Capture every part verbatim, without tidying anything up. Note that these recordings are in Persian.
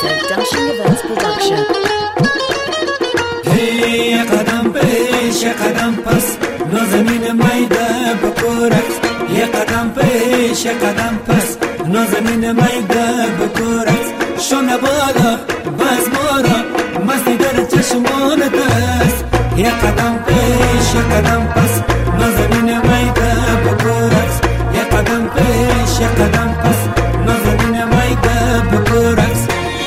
Dashing Events Production. Hey قدم پیش قدم پس نازنین میده بکورت یه قدم پیش قدم پس نازنین میده بکورت شونه بالا باز مورا مستی در چشمان دست یه قدم پیش قدم پس نازنین میده بکورت یه قدم پیش قدم پس نازنین میده بکورت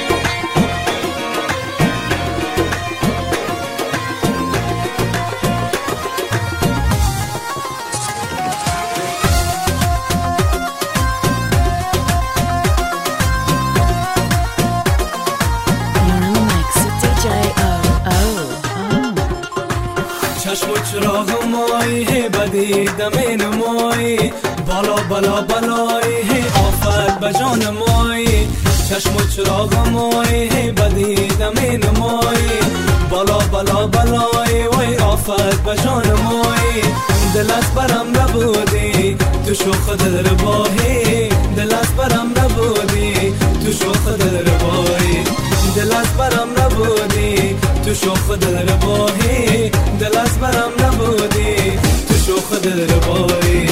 چشم و چراغ مایی بدیدم این مایی بالا بالا بالایی آفت بجان مایی چشم و چراغ مایی بدیدم این مایی بالا بالا بالایی وای آفت بجان مایی دلت برم نبودی تو شوخ دل باهی دلت برم نبودی تو شوخ دل باهی دلت برم نبودی تو شوخ دل باهی دلت برم نبودی تو شوخ دل باهی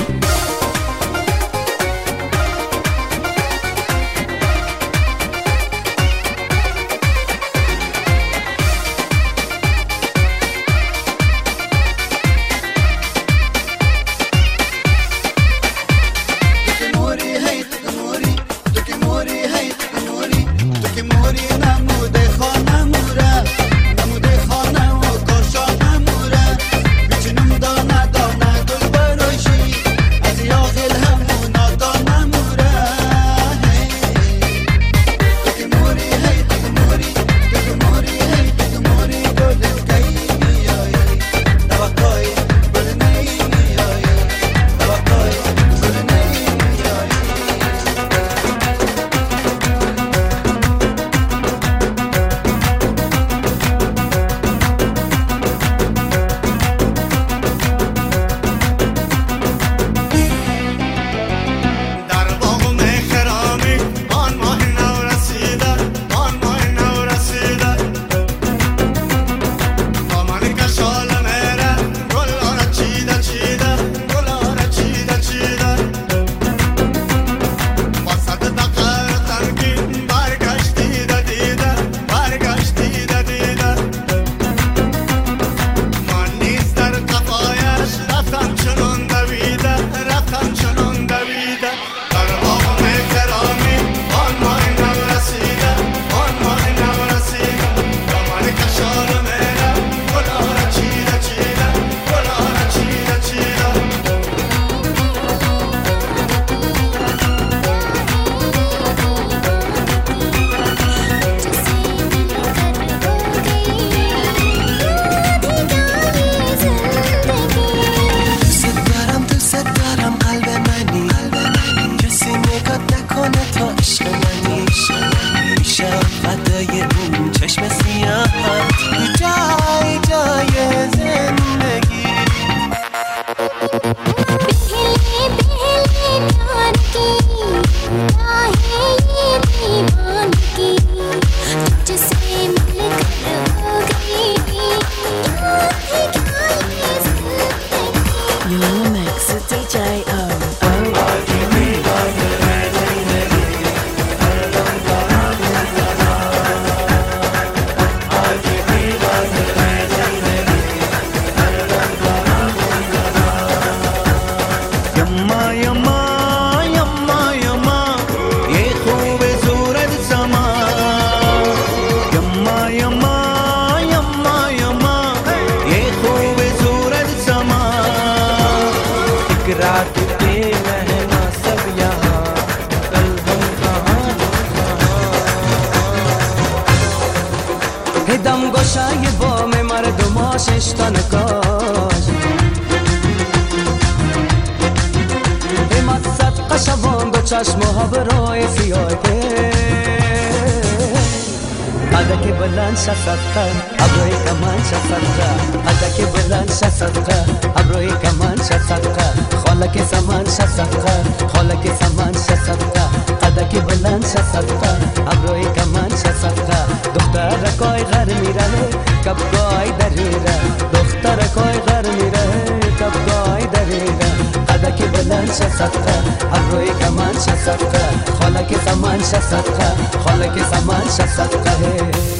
دم گشای بام مردم آششتن کاش همت صد قشوان دو چشم ها برای سیاده قدک بلند شد صدقه ابروی کمان شد صدقه قدک بلند شد صدقه ابروی کمان شد صدقه خالک سمان شد صدقه خالک سمان شد صدقه قدک بلند شد صدقه ابروی کمان شد صدقه دختر کای غر میره کبگای دریره دختر کای غر میره کبگای دریره قدک بلند شه صدقه ابروی کمان شه صدقه خالک زمان شه صدقه خالک زمان شه صدقه